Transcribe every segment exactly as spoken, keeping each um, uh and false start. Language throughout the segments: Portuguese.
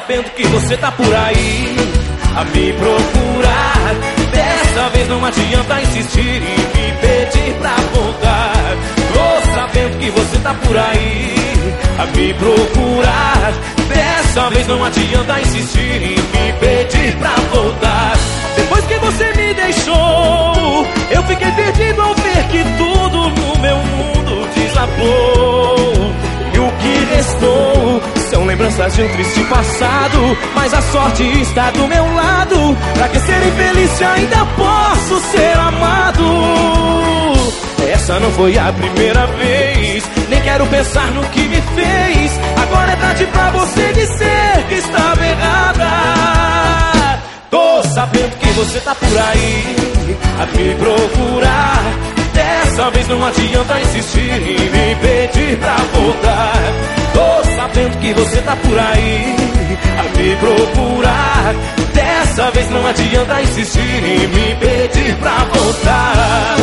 sabendo que você tá por aí a me procurar. Dessa vez não adianta insistir e me pedir pra voltar. Tô sabendo que você tá por aí a me procurar. Dessa vez não adianta insistir e me pedir pra voltar. Depois que você me deixou, eu fiquei perdido ao ver que tudo no meu mundo desabou. E o que restou são lembranças de um triste passado, mas a sorte está do meu lado. Pra que ser infeliz se ainda posso ser amado? Essa não foi a primeira vez, nem quero pensar no que me fez. Agora é tarde pra você dizer que estava errada. Tô sabendo que você tá por aí a me procurar. Dessa vez não adianta insistir e me pedir pra voltar. Tô sabendo que você tá por aí a me procurar. Dessa vez não adianta insistir e me pedir pra voltar.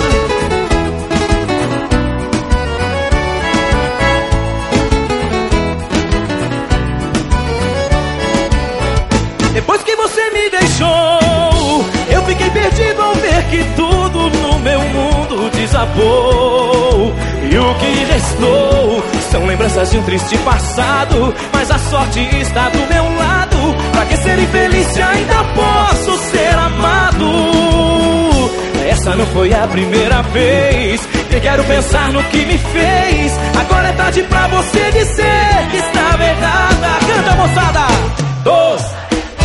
Depois que você me deixou, eu fiquei perdido ao ver que tudo no meu mundo desabou. E o que restou são lembranças de um triste passado, mas a sorte está do meu lado. Pra que ser infeliz se ainda posso ser amado? Essa não foi a primeira vez, nem quero pensar no que me fez. Agora é tarde pra você dizer que estava errada. Canta, moçada! Dois.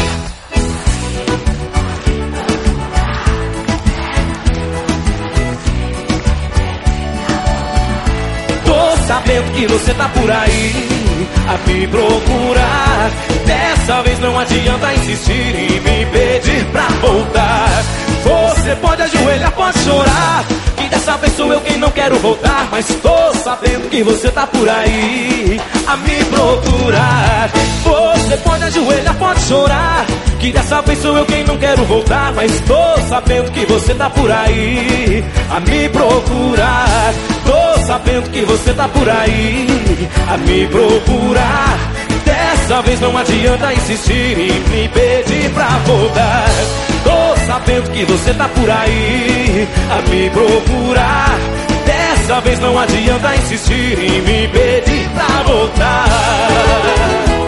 Sabendo que você tá por aí a me procurar. Dessa vez não adianta insistir e me pedir pra voltar. Você pode ajoelhar, pode chorar, que dessa vez sou eu quem não quero voltar. Mas tô sabendo que você tá por aí a me procurar. Você pode ajoelhar, pode chorar, que dessa vez sou eu quem não quero voltar. Mas tô sabendo que você tá por aí a me procurar. Tô sabendo que você tá por aí a me procurar. Dessa vez não adianta insistir e me pedir pra voltar. Tô sabendo que você tá por aí a me procurar. Dessa vez não adianta insistir e me pedir pra voltar.